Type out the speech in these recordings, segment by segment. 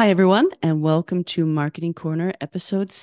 Hi, everyone, and welcome to Marketing Corner episode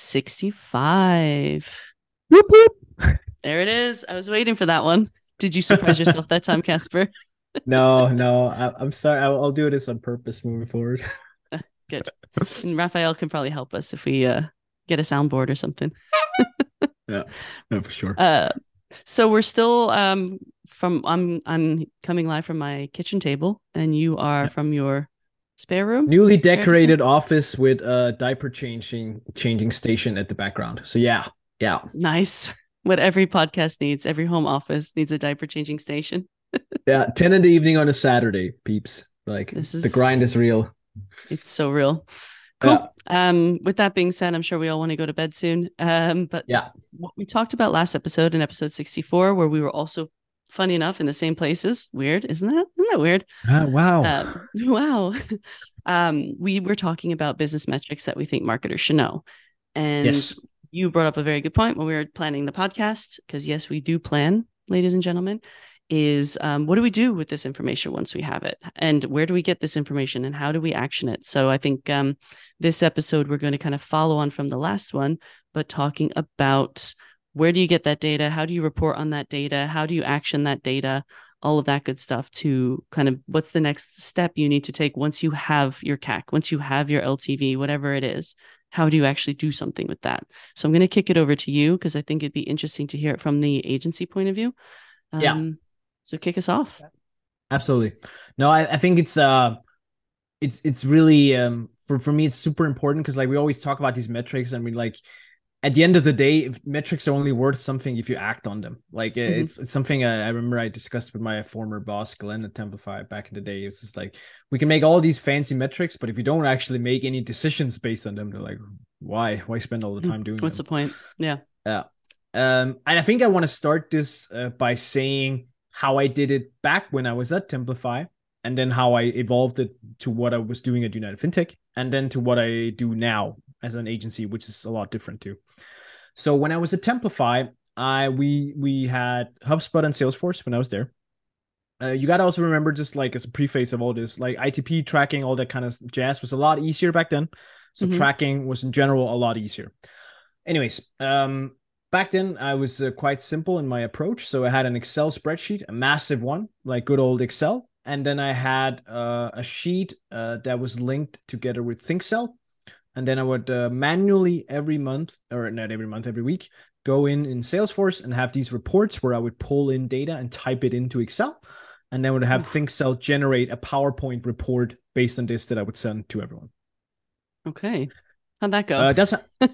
65. Whoop, whoop. There it is. I was waiting for that one. Did you surprise yourself that time, Casper? No, I'm sorry. I'll do this on purpose moving forward. Good. And Raphael can probably help us if we get a soundboard or something. Yeah, no, for sure. Uh, so we're still from I'm coming live from my kitchen table, and you are Yeah. from your spare room. Newly Fair to say? decorated office with a diaper changing station at the background. So yeah, Nice. What every podcast needs, every home office needs a diaper changing station. yeah. 10 in the evening on a Saturday, peeps. Like This the is grind is real. It's so real. Yeah, Cool. With that being said, I'm sure we all want to go to bed soon. But yeah. what we talked about last episode in episode 64, where we were also funny enough in the same places. Weird, isn't that? Isn't that weird? Wow. Wow. We were talking about business metrics that we think marketers should know. And Yes. you brought up a very good point when we were planning the podcast, because yes, we do plan, ladies and gentlemen, is what do we do with this information once we have it? And where do we get this information and how do we action it? So I think this episode, we're going to kind of follow on from the last one, but talking about where do you get that data? How do you report on that data? How do you action that data? All of that good stuff to kind of what's the next step you need to take once you have your CAC, once you have your LTV, whatever it is. How do you actually do something with that? So I'm going to kick it over to you because I think it'd be interesting to hear it from the agency point of view. Yeah, Um, so kick us off. absolutely. No, I think it's really for me it's super important because like we always talk about these metrics and we like at the end of the day, if metrics are only worth something if you act on them. Like Mm-hmm. it's something I remember I discussed with my former boss, Glenn at Templify back in the day. It's just like we can make all these fancy metrics, but if you don't actually make any decisions based on them, they're like, why spend all the time doing What's them? the point? Yeah. Yeah. And I think I want to start this by saying how I did it back when I was at Templify, and then how I evolved it to what I was doing at United FinTech, and then to what I do now as an agency, which is a lot different too. So when I was at Templify, we had HubSpot and Salesforce when I was there. You gotta also remember, just like as a preface of all this, like ITP tracking, all that kind of jazz was a lot easier back then. So Mm-hmm. tracking was in general a lot easier. Anyways, back then I was quite simple in my approach. So I had an Excel spreadsheet, a massive one, like good old Excel, and then I had a sheet that was linked together with ThinkCell, and then I would manually every month, or not every month, every week, go in Salesforce and have these reports where I would pull in data and type it into Excel, and then would have Oof. ThinkCell generate a PowerPoint report based on this that I would send to everyone. Okay. How'd that go? That's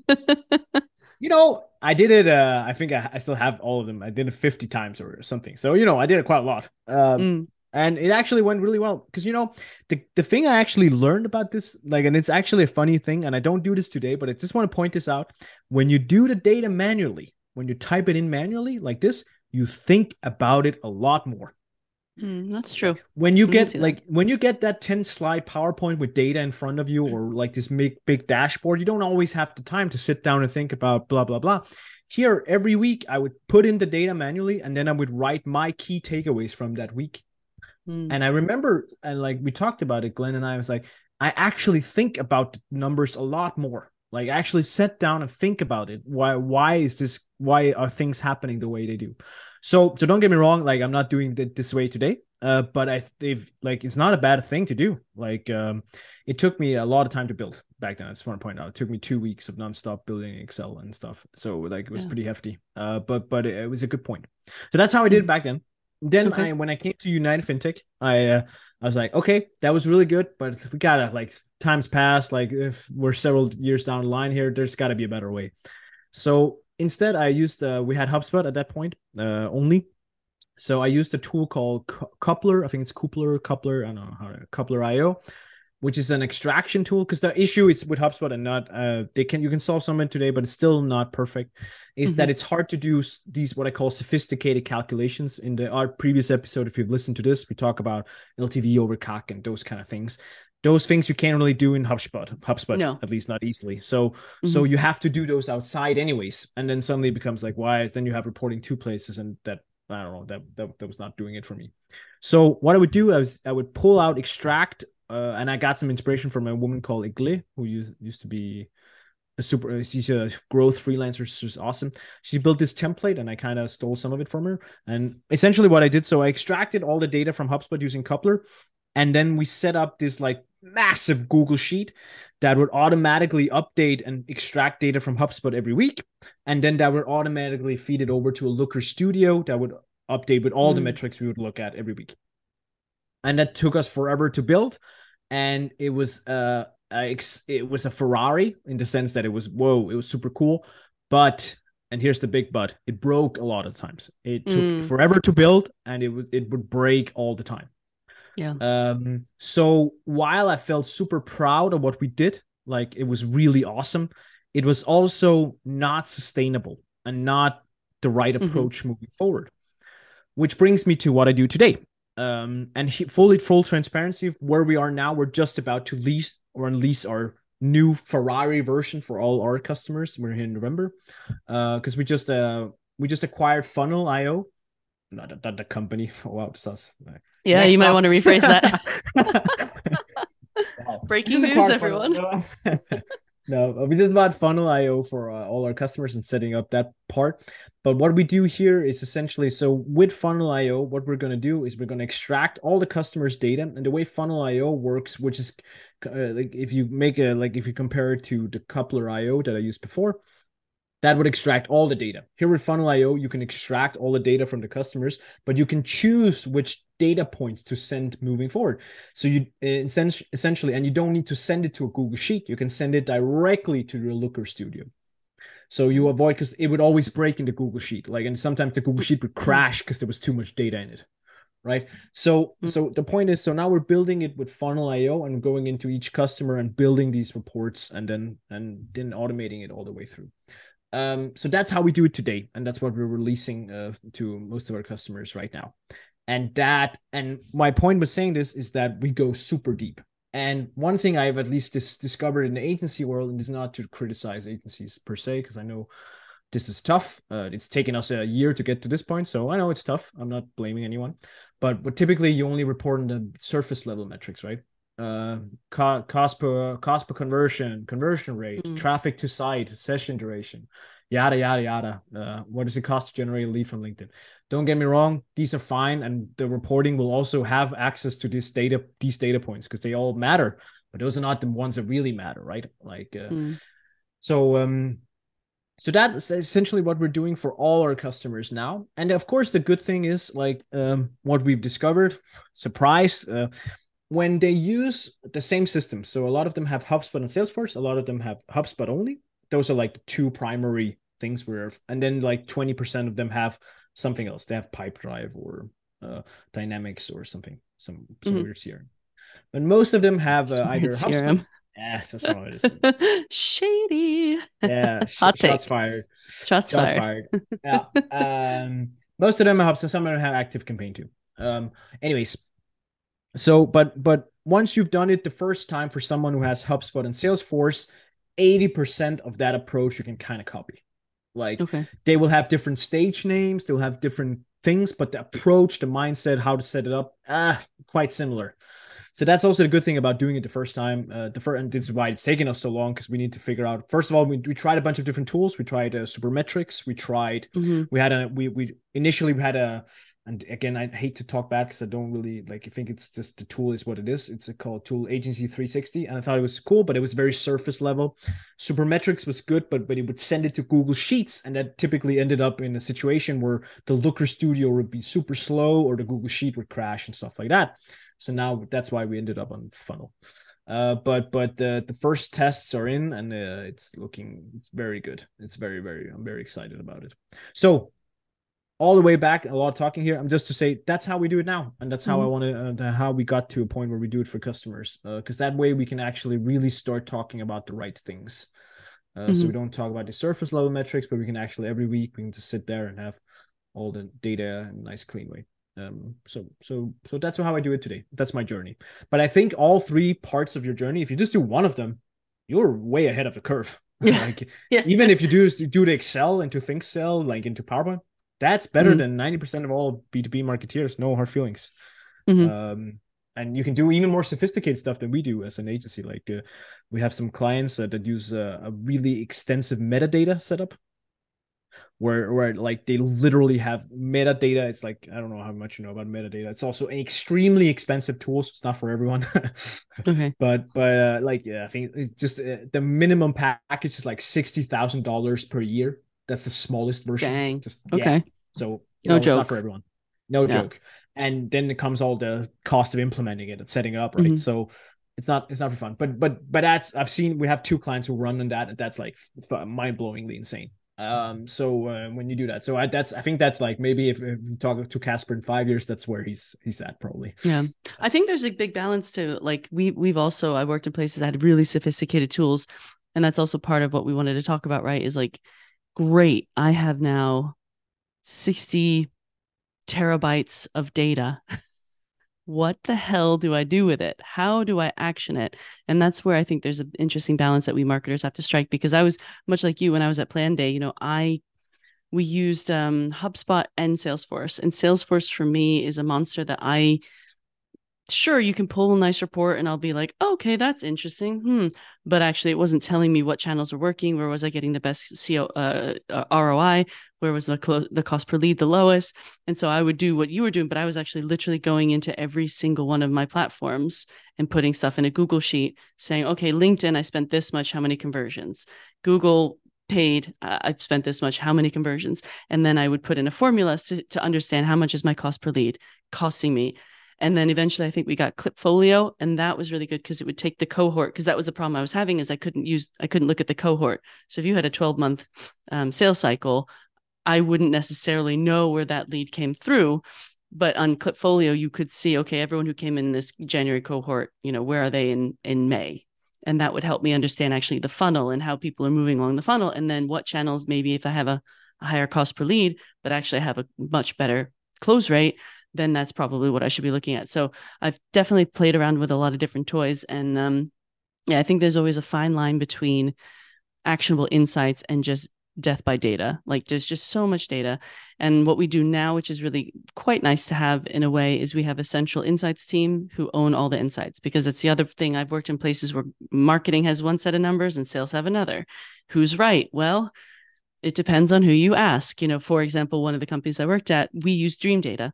I did it. I think I still have all of them. I did it 50 times or something. So I did it quite a lot. Mm. And it actually went really well because the thing I actually learned about this, like, and it's actually a funny thing, and I don't do this today, but I just want to point this out. When you do the data manually, when you type it in manually like this, you think about it a lot more. That's true. Like when you I can get see that. like when you get that 10 slide PowerPoint with data in front of you, or like this big dashboard, you don't always have the time to sit down and think about blah blah blah. Here every week I would put in the data manually, and then I would write my key takeaways from that week. Mm. And I remember, and like we talked about it, Glenn and I was like, I actually think about the numbers a lot more. Like I actually sit down and think about it. Why are things happening the way they do? So don't get me wrong, like I'm not doing it this way today. But they've like it's not a bad thing to do. Like it took me a lot of time to build back then. I just want to point out it took me 2 weeks of nonstop building Excel and stuff. So like it was Yeah. pretty hefty. But it was a good point. So that's how I did it Mm. back then. Then Okay. when I came to United FinTech, I was like, okay, that was really good, but we gotta like times pass. Like if we're several years down the line here, there's got to be a better way. So instead, I used we had HubSpot at that point only. So I used a tool called Coupler. I think it's Coupler. I don't know how Coupler IO, which is an extraction tool. Because the issue is with HubSpot and not you can solve some of it today, but it's still not perfect. Is Mm-hmm. that it's hard to do these what I call sophisticated calculations. In our previous episode, if you've listened to this, we talk about LTV over CAC and those kind of things. Those things you can't really do in HubSpot, No. at least not easily. So Mm-hmm. you have to do those outside anyways, and then suddenly it becomes like, why? Then you have reporting two places, and that I don't know, that was not doing it for me. So what I would do is I would pull out extract and I got some inspiration from a woman called Igle, who used to be she's a growth freelancer. She's awesome. She built this template and I kind of stole some of it from her. And essentially what I did, so I extracted all the data from HubSpot using Coupler. And then we set up this like massive Google Sheet that would automatically update and extract data from HubSpot every week. And then that would automatically feed it over to a Looker Studio that would update with all the metrics we would look at every week. And that took us forever to build. And it was a Ferrari in the sense that it was super cool. But, and here's the big but, it broke a lot of times. It took forever to build and it would break all the time. Yeah. So while I felt super proud of what we did, like it was really awesome, it was also not sustainable and not the right approach moving forward. Which brings me to what I do today. And full transparency of where we are now, we're just about to unleash our new Ferrari version for all our customers. We're here in November, because we just acquired Funnel.io, not the company. Wow, this is yeah. Next you might up. want to rephrase that. Breaking news, everyone. No, we just bought Funnel.io for all our customers and setting up that part. But what we do here is essentially, so with Funnel.io, what we're going to do is we're going to extract all the customers' data. And the way Funnel.io works, which is like if you compare it to the Coupler.io that I used before, that would extract all the data. Here with Funnel.io, you can extract all the data from the customers, but you can choose which data points to send moving forward. So you essentially, and you don't need to send it to a Google Sheet. You can send it directly to your Looker Studio. So you avoid, because it would always break in the Google Sheet. And sometimes the Google Sheet would crash because there was too much data in it. Right. So the point is, so now we're building it with Funnel.io and going into each customer and building these reports and then automating it all the way through. So that's how we do it today. And that's what we're releasing to most of our customers right now. And my point with saying this is that we go super deep. And one thing I've at least discovered in the agency world, and is not to criticize agencies per se, because I know this is tough. It's taken us a year to get to this point. So I know it's tough. I'm not blaming anyone. But typically you only report on the surface level metrics, right? Cost per conversion rate, traffic to site, session duration, yada yada yada. What does it cost to generate a lead from LinkedIn? Don't get me wrong, these are fine, and the reporting will also have access to these data points because they all matter, but those are not the ones that really matter, right? So that's essentially what we're doing for all our customers now. And of course, the good thing is what we've discovered, surprise, when they use the same system. So a lot of them have HubSpot and Salesforce. A lot of them have HubSpot only. Those are like the two primary things and then like 20% of them have something else. They have Pipedrive or Dynamics or something, some weird CRM. But most of them have either CRM. HubSpot. Yes, that's how it is. Shady. Yeah, shots fired. Shots fired. Yeah. Most of them have HubSpot. Some of them have ActiveCampaign too. Anyways, so but once you've done it the first time for someone who has HubSpot and Salesforce, 80% of that approach you can kind of copy. They will have different stage names, they'll have different things, but the approach, the mindset, how to set it up, quite similar. So that's also the good thing about doing it the first time. And this is why it's taken us so long, because we need to figure out. First of all, we tried a bunch of different tools. We tried Supermetrics. We tried. We initially had a. And again, I hate to talk bad because I don't really I think it's just the tool is what it is. It's called Tool Agency 360. And I thought it was cool, but it was very surface level. Supermetrics was good, but it would send it to Google Sheets. And that typically ended up in a situation where the Looker Studio would be super slow or the Google Sheet would crash and stuff like that. So now that's why we ended up on Funnel. But the first tests are in and it's very good. It's I'm very excited about it. So all the way back, a lot of talking here. I'm just to say that's how we do it now, and that's how I want to how we got to a point where we do it for customers, because that way we can actually really start talking about the right things. So we don't talk about the surface level metrics, but we can actually every week we can just sit there and have all the data in a nice clean way. So that's how I do it today. That's my journey. But I think all three parts of your journey, if you just do one of them, you're way ahead of the curve. Even if you do the Excel into ThinkCell, into PowerPoint. That's better than 90% of all B2B marketeers. No hard feelings. And you can do even more sophisticated stuff than we do as an agency. Like we have some clients that use a really extensive metadata setup, where like they literally have metadata. It's like, I don't know how much you know about metadata. It's also an extremely expensive tool, so it's not for everyone. Okay. But like, yeah, I think it's just the minimum package is like $60,000 per year. That's the smallest version. Dang. Just yeah. Okay. So No it's not for joke. everyone. No Yeah. joke. And then it comes all the cost of implementing it and setting it up, right? Mhm. So it's not for fun. But that's, we have two clients who run on that, and that's like mind-blowingly insane. So when you do that, so I think that's like, maybe if you talk to Casper in 5 years, that's where he's at probably. Yeah. I think there's a big balance to, like, we've also, I worked in places that had really sophisticated tools. And that's also part of what we wanted to talk about, right? Is like, great, I have now 60 terabytes of data. What the hell do I do with it? How do I action it? And that's where I think there's an interesting balance that we marketers have to strike, because I was much like you when I was at Planday. We used HubSpot and Salesforce. And Salesforce for me is a monster that sure, you can pull a nice report and I'll be like, oh, okay, that's interesting. But actually, it wasn't telling me what channels were working. Where was I getting the best ROI? Where was the cost per lead the lowest? And so I would do what you were doing, but I was actually literally going into every single one of my platforms and putting stuff in a Google sheet saying, okay, LinkedIn, I spent this much. How many conversions? Google paid, I've spent this much. How many conversions? And then I would put in a formula to understand how much is my cost per lead costing me. And then eventually I think we got Klipfolio, and that was really good because it would take the cohort, because that was the problem I was having, is I couldn't look at the cohort. So if you had a 12-month sales cycle, I wouldn't necessarily know where that lead came through. But on Klipfolio, you could see, okay, everyone who came in this January cohort, where are they in May? And that would help me understand actually the funnel and how people are moving along the funnel. And then what channels, maybe if I have a higher cost per lead, but actually I have a much better close rate, then that's probably what I should be looking at. So I've definitely played around with a lot of different toys. And yeah, I think there's always a fine line between actionable insights and just death by data. Like, there's just so much data. And what we do now, which is really quite nice to have in a way, is we have a central insights team who own all the insights, because it's the other thing. I've worked in places where marketing has one set of numbers and sales have another. Who's right? Well, it depends on who you ask. For example, one of the companies I worked at, we used Dream Data,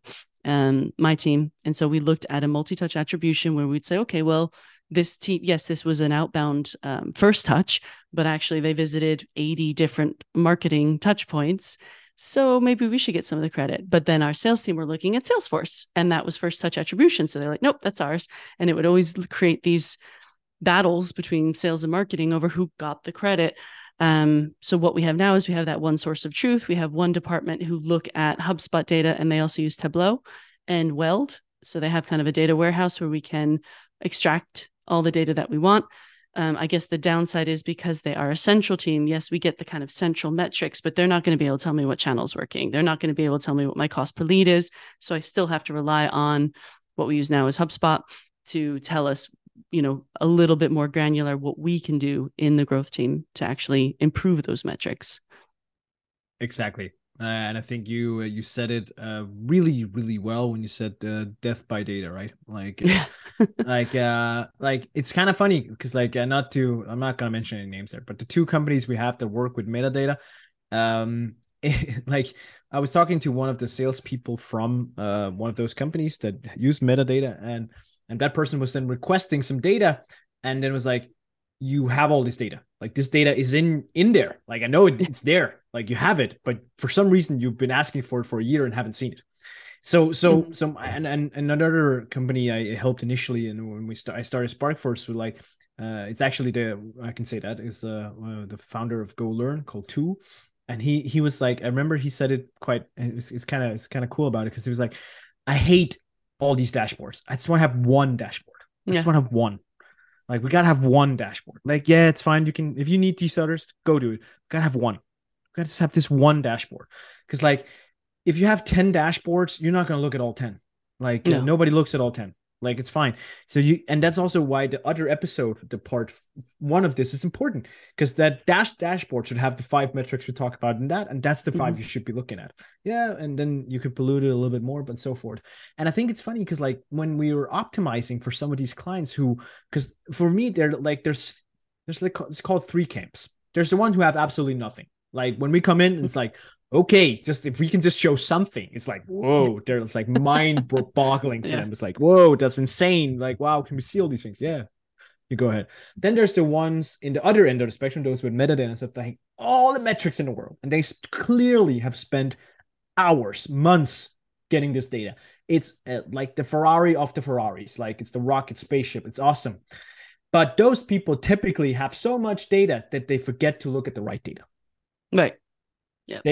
my team. And so we looked at a multi-touch attribution where we'd say, okay, well, this team, yes, this was an outbound first touch, but actually they visited 80 different marketing touch points. So maybe we should get some of the credit. But then our sales team were looking at Salesforce, and that was first touch attribution. So they're like, nope, that's ours. And it would always create these battles between sales and marketing over who got the credit. So what we have now is we have that one source of truth. We have one department who look at HubSpot data, and they also use Tableau and Weld. So they have kind of a data warehouse where we can extract all the data that we want. I guess the downside is, because they are a central team, yes, we get the kind of central metrics, but they're not going to be able to tell me what channel is working. They're not going to be able to tell me what my cost per lead is. So I still have to rely on what we use now as HubSpot to tell us, a little bit more granular what we can do in the growth team to actually improve those metrics. Exactly. And I think you said it really, really well when you said death by data, right? Like, like it's kind of funny because, like, I'm not gonna mention any names there, but the two companies we have that work with metadata, like, I was talking to one of the salespeople from one of those companies that use metadata, and that person was then requesting some data, and then was like, you have all this data. Like, this data is in there. Like, I know it's there. Like, you have it, but for some reason you've been asking for it for a year and haven't seen it. And another company I helped initially, and when I started SparkForce, with like, it's actually I can say that is the founder of GoLearn, called Tu. And he was like, I remember he said it quite, it's kind of cool about it, because he was like, I hate all these dashboards. I just want to have one dashboard. I just want to have one. Like, we gotta have one dashboard. Like, yeah, it's fine. You can, if you need these others, go do it. We gotta have one. We gotta just have this one dashboard. Because, like, if you have 10 dashboards, you're not gonna look at all 10. Like, No. nobody looks at all 10. Like it's fine. So and that's also why the other episode, the part one of this is important, because that dashboard should have the 5 metrics we talk about in that, and that's the 5 you should be looking at. Yeah, and then you could pollute it a little bit more, but so forth. And I think it's funny because like when we were optimizing for some of these clients because for me they're like there's like it's called 3 camps. There's the one who have absolutely nothing. Like when we come in, it's like, okay, just if we can just show something, it's like, whoa, it's like mind boggling for them. It's like, whoa, that's insane. Like, wow, can we see all these things? Yeah, you go ahead. Then there's the ones in the other end of the spectrum, those with metadata and stuff, that all the metrics in the world, and they clearly have spent hours, months getting this data. It's like the Ferrari of the Ferraris, like it's the rocket spaceship. It's awesome. But those people typically have so much data that they forget to look at the right data. Right. Yeah.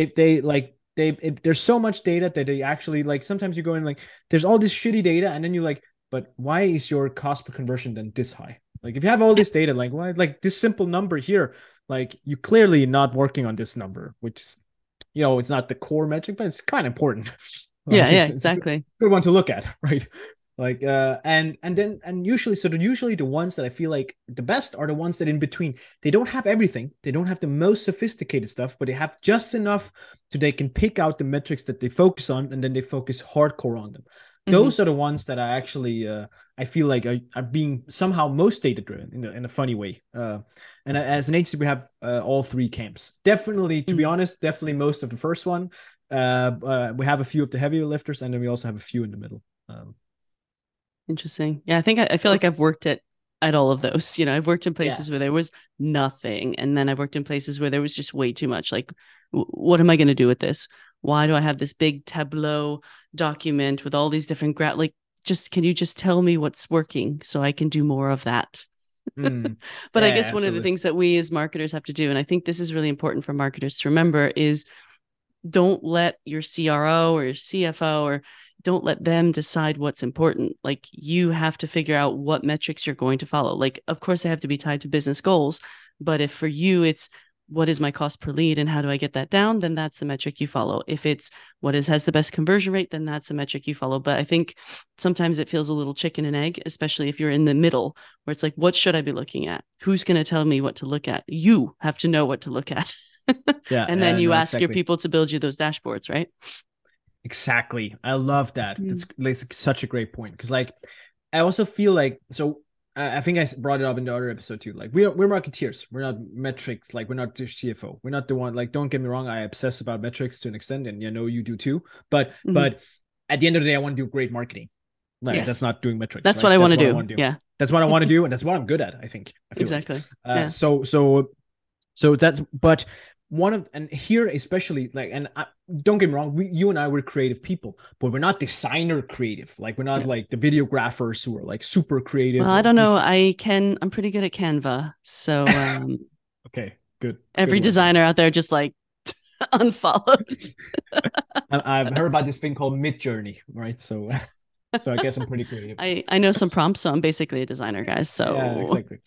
There's so much data that they actually like. Sometimes you go in like, there's all this shitty data, and then you're like, but why is your cost per conversion then this high? Like if you have all this data, like why, like this simple number here, like you clearly not working on this number, which is, it's not the core metric, but it's kind of important. Like, exactly. It's a good one to look at, right? Like and usually the ones that I feel like the best are the ones that in between. They don't have everything, they don't have the most sophisticated stuff, but they have just enough so they can pick out the metrics that they focus on, and then they focus hardcore on them. Those are the ones that I actually I feel like are being somehow most data driven in a funny way. And as an agency, we have all 3 camps. Definitely, to be honest, definitely most of the first one. We have a few of the heavier lifters, and then we also have a few in the middle. Interesting. Yeah, I feel like I've worked at all of those. I've worked in places where there was nothing, and then I've worked in places where there was just way too much. Like, what am I going to do with this? Why do I have this big Tableau document with all these different can you just tell me what's working so I can do more of that? But I guess one of the things that we as marketers have to do, and I think this is really important for marketers to remember, is don't let your CRO or your CFO or don't let them decide what's important. Like you have to figure out what metrics you're going to follow. Like, of course, they have to be tied to business goals. But if for you, it's what is my cost per lead and how do I get that down, then that's the metric you follow. If it's has the best conversion rate, then that's the metric you follow. But I think sometimes it feels a little chicken and egg, especially if you're in the middle where it's like, what should I be looking at? Who's going to tell me what to look at? You have to know what to look at. And then you ask your people to build you those dashboards, right? Exactly. I love that. That's such a great point. Because like, I also feel like, so I think I brought it up in the other episode too. Like we're marketeers. We're not metrics. Like we're not the CFO. We're not the one, like, don't get me wrong. I obsess about metrics to an extent, and you do too. But at the end of the day, I want to do great marketing. Like that's not doing metrics. That's what I want to do. Yeah. That's what I want to do. And that's what I'm good at, I think. Exactly. Like. So that's, but one of, and here especially, like, and don't get me wrong, you and I were creative people, but we're not designer creative. Like we're not like the videographers who are like super creative. Well, I don't know. I'm pretty good at Canva. So okay, good. Every designer out there just like unfollowed. I've heard about this thing called Midjourney, right? So I guess I'm pretty creative. I know some prompts, so I'm basically a designer, guys. So yeah, exactly.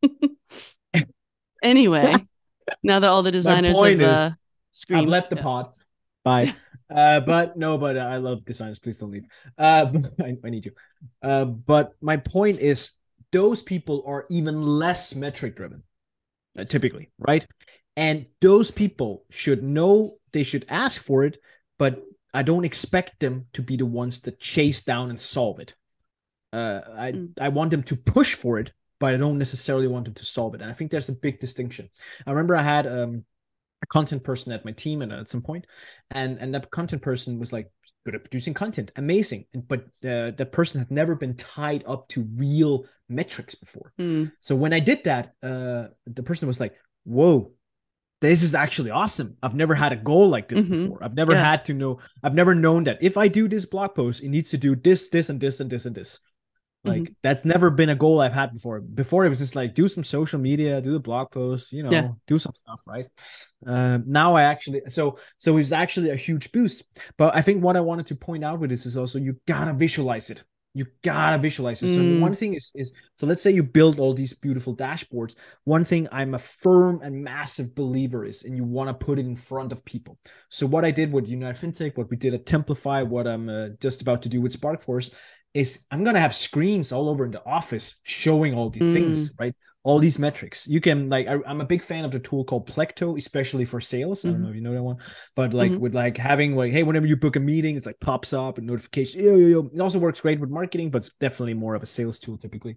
Anyway, now that all the designers have screamed, I've left the pod. Bye. But I love designers. Please don't leave. I need you. But my point is, those people are even less metric driven, typically, right? And those people should know, they should ask for it, but I don't expect them to be the ones that chase down and solve it. I want them to push for it, but I don't necessarily want them to solve it. And I think there's a big distinction. I remember I had a content person at my team at some point, and that content person was like good at producing content, amazing. But that person has never been tied up to real metrics before. So when I did that, the person was like, whoa, this is actually awesome. I've never had a goal like this before. I've never had to know. I've never known that if I do this blog post, it needs to do this, this, and this, and this, and this. Like that's never been a goal I've had before. Before it was just like do some social media, do the blog post, do some stuff, right? Now I actually so it's actually a huge boost. But I think what I wanted to point out with this is also you gotta visualize it. You gotta visualize it. So one thing is so let's say you build all these beautiful dashboards. One thing I'm a firm and massive believer is, and you want to put it in front of people. So what I did with United FinTech, what we did at Templafy, what I'm just about to do with SparkForce, is I'm gonna have screens all over in the office showing all these things, Mm, right? All these metrics. You can like I'm a big fan of the tool called Plecto, especially for sales. I don't know mm-hmm, if you know that one, but like mm-hmm. with like having like, hey, whenever you book a meeting, it's like pops up and notification. Yo, yo, yo. It also works great with marketing, but it's definitely more of a sales tool typically.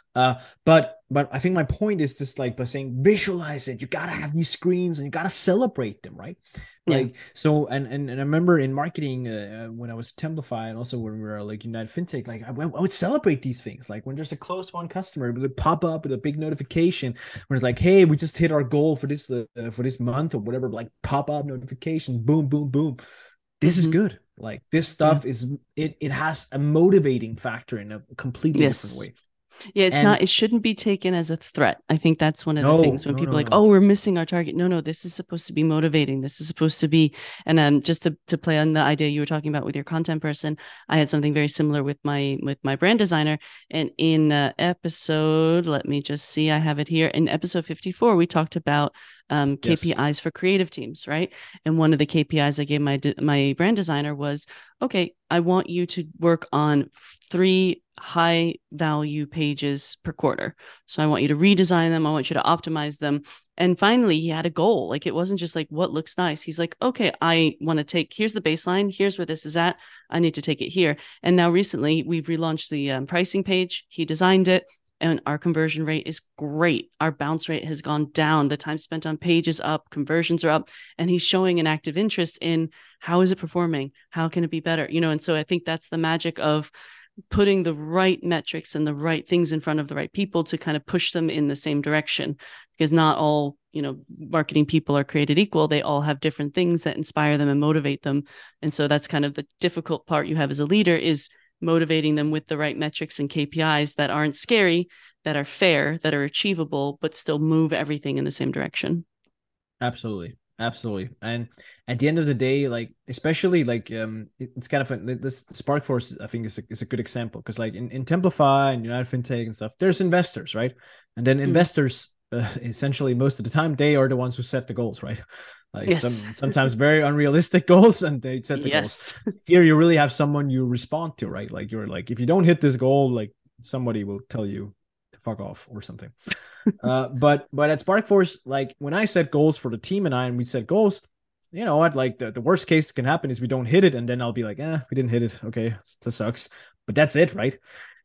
But I think my point is just like by saying visualize it. You gotta have these screens and you gotta celebrate them, right? Yeah. Like so, and I remember in marketing when I was Templafy and also when we were like United FinTech, like I would celebrate these things. Like when there's a close one customer, it would pop up with a big notification when it's like, hey, we just hit our goal for this month or whatever. Like pop up notification, boom, boom, boom. This is Mm-hmm. good. Like this Yeah. stuff is it has a motivating factor in a completely different Yes. way. Yeah, it's not, And it shouldn't be taken as a threat. I think that's one of the no, things when no, people no, are like, no. oh, we're missing our target. No, no, this is supposed to be motivating. This is supposed to be, and just to play on the idea you were talking about with your content person, I had something very similar with my brand designer. And in episode, let me just see, I have it here. In episode 54, we talked about Yes. KPIs for creative teams, right? And one of the KPIs I gave my brand designer was, okay, I want you to work on 3 high value pages per quarter. So I want you to redesign them. I want you to optimize them. And finally, he had a goal. Like it wasn't just like what looks nice. He's like, okay, I want to take, here's the baseline. Here's where this is at. I need to take it here. And now recently we've relaunched the pricing page. He designed it and our conversion rate is great. Our bounce rate has gone down. The time spent on page is up, conversions are up, and he's showing an active interest in how is it performing? How can it be better? You know, and so I think that's the magic of putting the right metrics and the right things in front of the right people to kind of push them in the same direction, because not all, you know, marketing people are created equal. They all have different things that inspire them and motivate them. And so that's kind of the difficult part you have as a leader, is motivating them with the right metrics and KPIs that aren't scary, that are fair, that are achievable, but still move everything in the same direction. Absolutely. Absolutely. And at the end of the day, like especially like it's kind of this SparkForce, I think is a good example because like in Templafy and United FinTech and stuff, there's investors, right? And then Mm. investors essentially most of the time they are the ones who set the goals, right? Like Yes. sometimes very unrealistic goals and they set the goals. Yes. Here you really have someone you respond to, right? Like you're like if you don't hit this goal, like somebody will tell you to fuck off or something. But at SparkForce, like when I set goals for the team and we set goals, you know what? Like the worst case can happen is we don't hit it, and then I'll be like, we didn't hit it. Okay, that sucks. But that's it, right?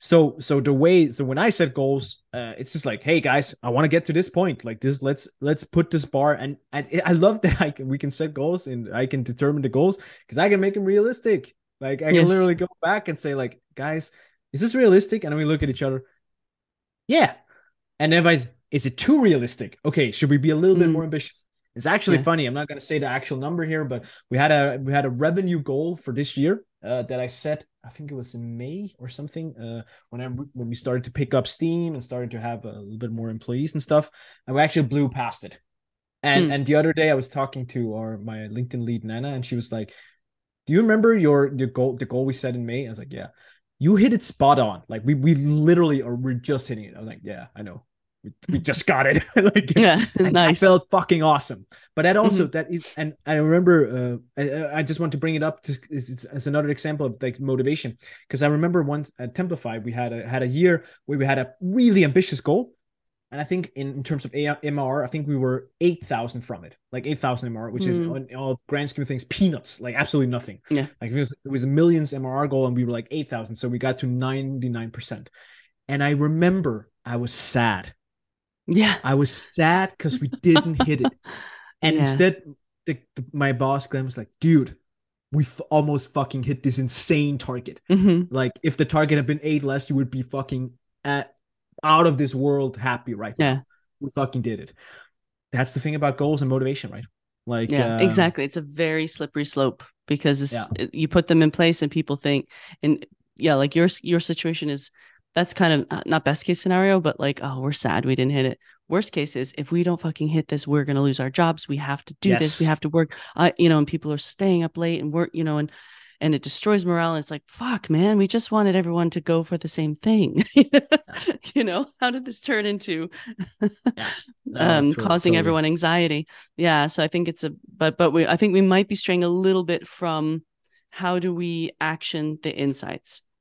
So when I set goals, it's just like, hey guys, I want to get to this point. Like this, let's put this bar, and I love that we can set goals and I can determine the goals because I can make them realistic. Like I can Yes. literally go back and say, like, guys, is this realistic? And then we look at each other. Yeah, and if I is it too realistic? Okay, should we be a little bit Mm. more ambitious? It's actually Yeah. funny. I'm not going to say the actual number here, but we had a revenue goal for this year that I set. I think it was in May or something. When we started to pick up steam and started to have a little bit more employees and stuff, and we actually blew past it. Mm. And the other day I was talking to my LinkedIn lead Nana, and she was like, "Do you remember your goal? The goal we set in May?" I was like, "Yeah." You hit it spot on. Like we literally are we're just hitting it. I was like, yeah, I know. We just got it. Like Yeah. and that Nice. felt fucking awesome. But that also Hmm. that is and I remember I just want to bring it up to as another example of like motivation. Because I remember once at Templafy, we had a year where we had a really ambitious goal. And I think in terms of MR, I think we were 8,000 from it, like 8,000 MR, which is Mm. on all grand scheme of things, peanuts, like absolutely nothing. Yeah. Like it was a millions MRR goal and we were like 8,000. So we got to 99%. And I remember I was sad. Yeah. I was sad because we didn't hit it. And Yeah. instead, my boss, Glenn, was like, dude, we almost fucking hit this insane target. Hmm. Like if the target had been 8 less, you would be fucking at out of this world happy right Yeah. now. We fucking did it. That's the thing about goals and motivation, right? Like, Yeah, exactly. It's a very slippery slope because yeah, you put them in place and people think, and yeah, like your situation is, that's kind of not best case scenario, but like, oh, we're sad we didn't hit it. Worst case is if we don't fucking hit this, we're gonna lose our jobs. We have to do this. We yes, have to work. You know, and people are staying up late and work. You know, and it destroys morale. And it's like, fuck, man, we just wanted everyone to go for the same thing. yeah, You know, how did this turn into yeah. No, causing totally. everyone anxiety? Yeah. So I think it's I think we might be straying a little bit from how do we action the insights?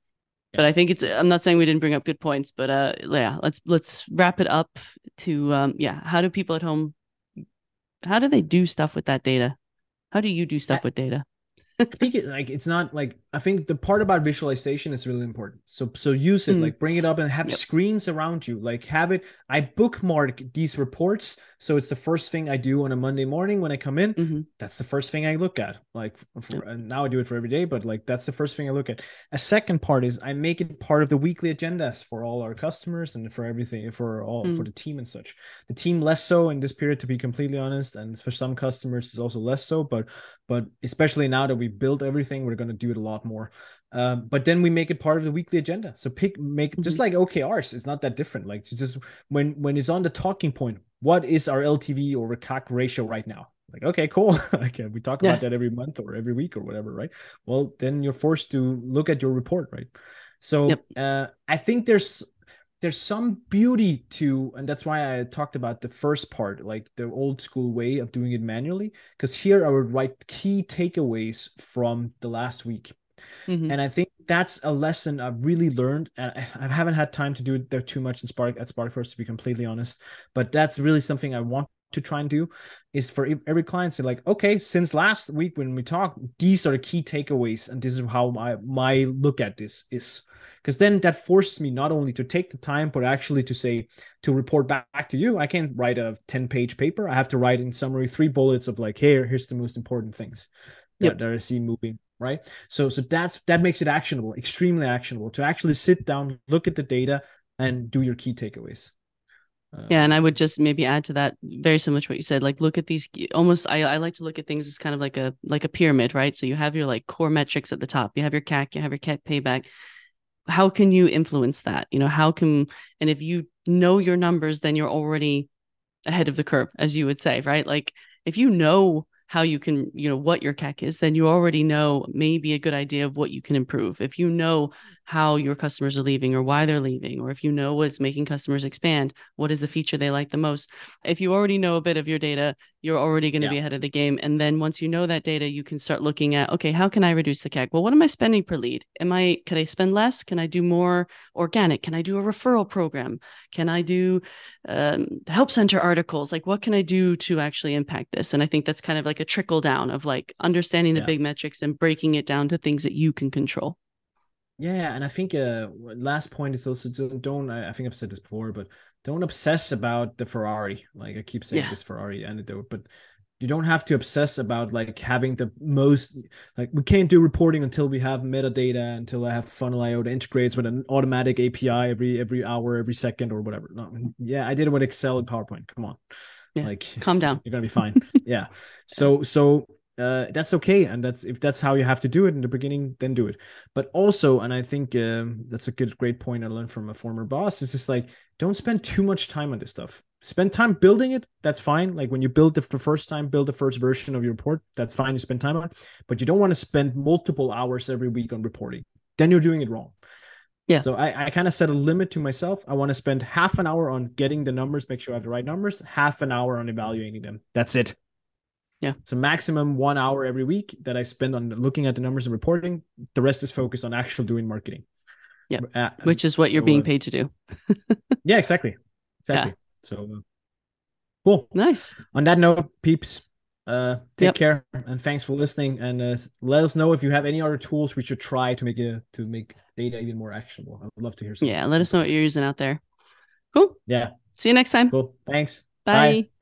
But I think I'm not saying we didn't bring up good points, but yeah, let's wrap it up to yeah, how do people at home, how do they do stuff with that data? How do you do I, stuff with data? I think it's not like, I think the part about visualization is really important. So use it, Mm, like bring it up and have yep. screens around you. Like have it. I bookmark these reports, so it's the first thing I do on a Monday morning when I come in. Mm-hmm. That's the first thing I look at. Like Yep. and now I do it for every day, but like that's the first thing I look at. A second part is I make it part of the weekly agendas for all our customers and for everything for Mm, the team and such. The team less so in this period, to be completely honest, and for some customers it's also less so, but especially now that we built everything, we're going to do it a lot more. But then we make it part of the weekly agenda. So make mm-hmm. just like OKRs. It's not that different. Like just when it's on the talking point, what is our LTV or CAC ratio right now? Like, okay, cool. Okay, we talk about Yeah. that every month or every week or whatever, right? Well, then you're forced to look at your report, right? So Yep. I think there's some beauty to, and that's why I talked about the first part, like the old school way of doing it manually, because here I would write key takeaways from the last week. Mm-hmm. And I think that's a lesson I've really learned. And I haven't had time to do it there too much in SparkFirst, to be completely honest. But that's really something I want to try and do, is for every client say like, okay, since last week when we talked, these are the key takeaways, and this is how my look at this is. Because then that forces me not only to take the time, but actually to say, to report back to you. I can't write a 10-page paper. I have to write in summary 3 bullets of like, here's the most important things Yep. that I see moving, right? So that makes it actionable, extremely actionable, to actually sit down, look at the data, and do your key takeaways. Yeah, and I would just maybe add to that, very similar to what you said. Like, look at these almost. I like to look at things as kind of like a pyramid, right? So you have your like core metrics at the top. You have your CAC, you have your CAC payback. How can you influence that? You know, how can, and if you know your numbers, then you're already ahead of the curve, as you would say, right? Like if you know how you can, you know, what your CAC is, then you already know maybe a good idea of what you can improve. If you know how your customers are leaving or why they're leaving, or if you know what's making customers expand, what is the feature they like the most? If you already know a bit of your data, you're already going to Yeah. be ahead of the game. And then once you know that data, you can start looking at, okay, how can I reduce the CAC? Well, what am I spending per lead? Could I spend less? Can I do more organic? Can I do a referral program? Can I do help center articles? Like, what can I do to actually impact this? And I think that's kind of like a trickle down of like understanding the Yeah. big metrics and breaking it down to things that you can control. Yeah, and I think last point is also don't I think I've said this before, but don't obsess about the Ferrari. Like I keep saying Yeah. this Ferrari anecdote, but you don't have to obsess about like having the most, like we can't do reporting until we have metadata, until I have Funnel IO that integrates with an automatic API every hour, every second or whatever. No, yeah, I did it with Excel and PowerPoint. Come on. Yeah. Like Calm down. you're gonna be fine. Yeah. So that's okay, and that's, if that's how you have to do it in the beginning, then do it. But also, and I think that's a great point I learned from a former boss, is just like, don't spend too much time on this stuff. Spend time building it. That's fine. Like when you build the first time, build the first version of your report. That's fine. You spend time on it, but you don't want to spend multiple hours every week on reporting. Then you're doing it wrong. Yeah. So I kind of set a limit to myself. I want to spend half an hour on getting the numbers, make sure I have the right numbers, half an hour on evaluating them. That's it. Yeah. So maximum 1 hour every week that I spend on looking at the numbers and reporting. The rest is focused on actual doing marketing. Yeah. Which is what you're being paid to do. Yeah, exactly. Yeah. Exactly. So cool. Nice. On that note, peeps, take Yep. care and thanks for listening. And let us know if you have any other tools we should try to make data even more actionable. I would love to hear some Yeah. Let us know input. what you're using out there. Cool. Yeah, See you next time. cool. Thanks. Bye. Bye.